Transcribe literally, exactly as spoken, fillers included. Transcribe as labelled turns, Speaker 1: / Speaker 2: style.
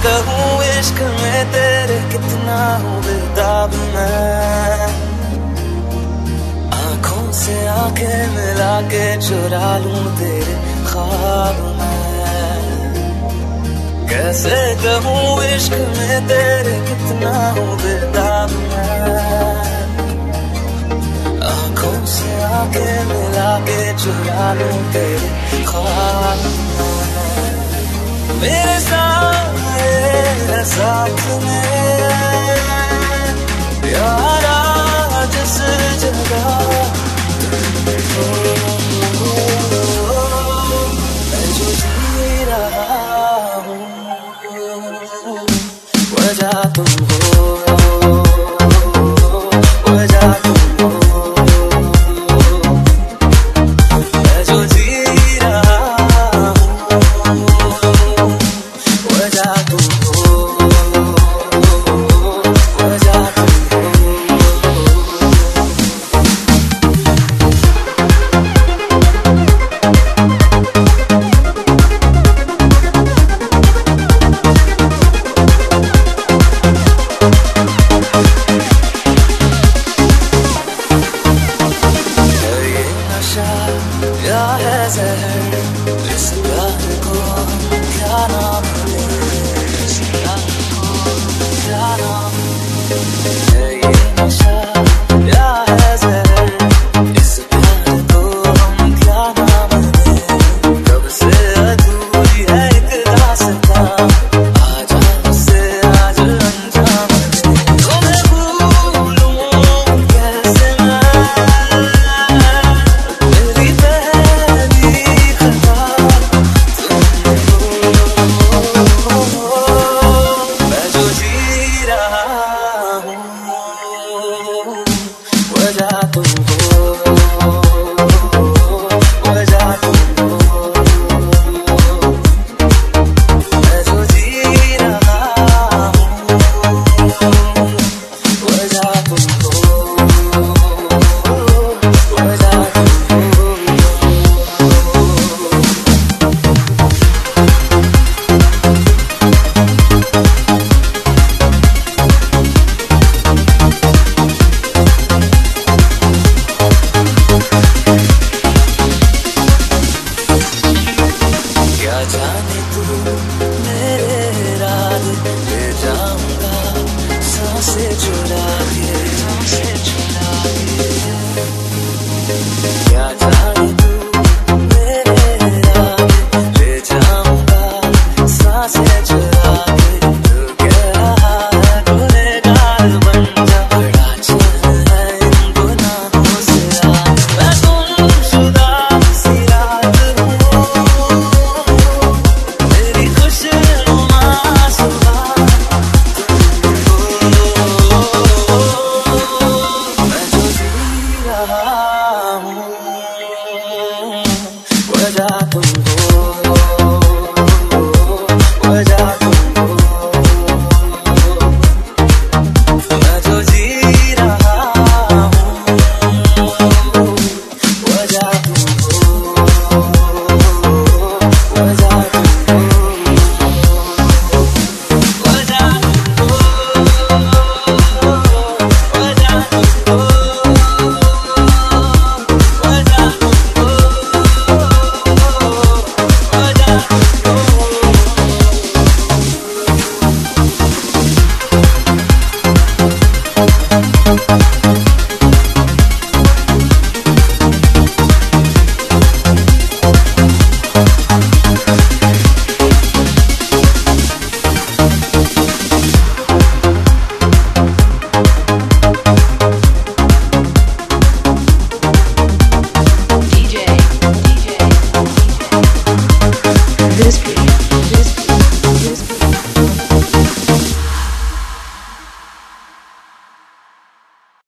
Speaker 1: कहूँ इश्क में तेरे कितना हूँ बेताब मैं, आँखों से आंखें मिला के चुरा लूं तेरे ख्वाब मैं। कैसे कहूँ इश्क में तेरे कितना हूँ बेताब मैं, आँखों से आंखें मिला के चुरा लूं तेरे ख्वाब मैं। मेरे साथ साथ में यारा जिस जगह मैं जो जी रहा हूँ वजह तुम हो, वजह तुम हो। मैं जो जी रहा हूँ वजह तुम हो, वजह तुम हो। क्या है ज़हर इस प्यार को क्या नाम दे, इस प्यार को क्या नाम है ये नशा, क्या है ज़हर इस प्यार को हम क्या नाम दे। कब से अधूरी है एक दास्तां, आजा मुझसे आज अंजाम दे। तुम्हें भूलूं कैसे मैं, वजह तुम हो, वजह तुम हो। मैं जो जी रहा हूँ वजह तुम हो, वजह तुम हो। जाने तू मेरे राज ले जाऊंगा सांसें चुरा के, सांसें चुरा के। क्या जाने तू मेरे राज ले जाऊंगा सांसें चुरा के। तू कह रहा है गुनहगार बन जा, बड़ा चैन है इन गुनाहों से आ। मैं गुमशुदा सी रात हूँ, वजह तुम हो, वजह तुम हो। मैं जो जी रहा हूँ वजह तुम हो, वजह तुम हो, वजह तुम हो, वजह तुम हो। This